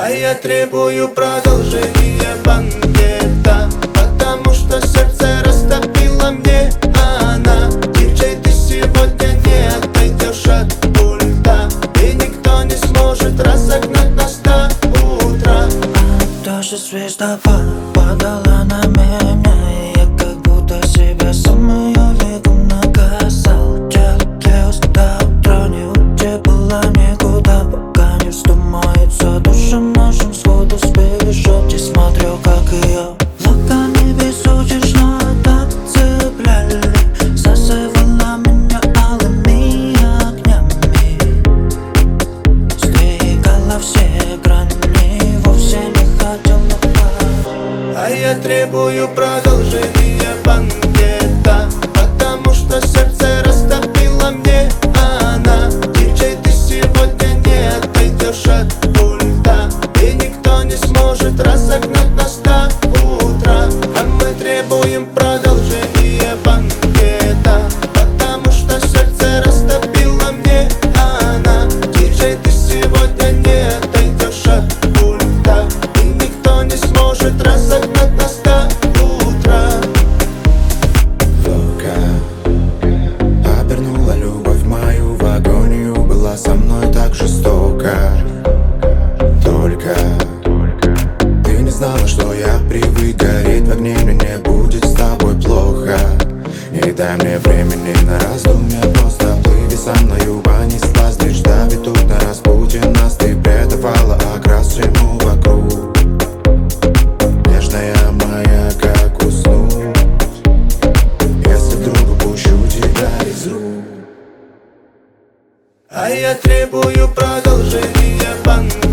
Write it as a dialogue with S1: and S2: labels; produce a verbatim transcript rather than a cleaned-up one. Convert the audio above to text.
S1: А я требую продолжения банкета, потому что сердце растопила мне она. Диджей, ты сегодня не отойдешь от пульта, и никто не сможет разогнать нас до утра.
S2: Даже звезда падала на меня, и я как будто себя сам ее веком наказал. Терпелось до утра, не уйти было никуда, пока не вздумается душам нашим сходу сбежать. И смотрю, как ее локоны безудержно отцепляли, зазывала меня алыми огнями, сдвигала все грани, вовсе не хотел напасть.
S1: А я требую продолжения банкета, потому что сердце растопила мне она. Диджей, ты сегодня не отойдешь от пульта, и никто не сможет разогнать нас до утра. А мы требуем продолжения банкета, потому что сердце растопила мне она. Диджей, ты сегодня не отойдешь от пульта, и никто не сможет разогнать нас до утра.
S3: Лока обернула любовь мою в агонию, была со мной так жестоко. Только ты не знала, что я привык гореть в огне, мне не будет с тобой плохо. Не дай мне времени на раздумья, просто плыви со мною, понеслась. Лишь давит тут на распутье нас, ты придавала окрас всему вокруг. Нежная моя, как уснуть, если вдруг упущу тебя из рук.
S1: А я требую продолжения банкета,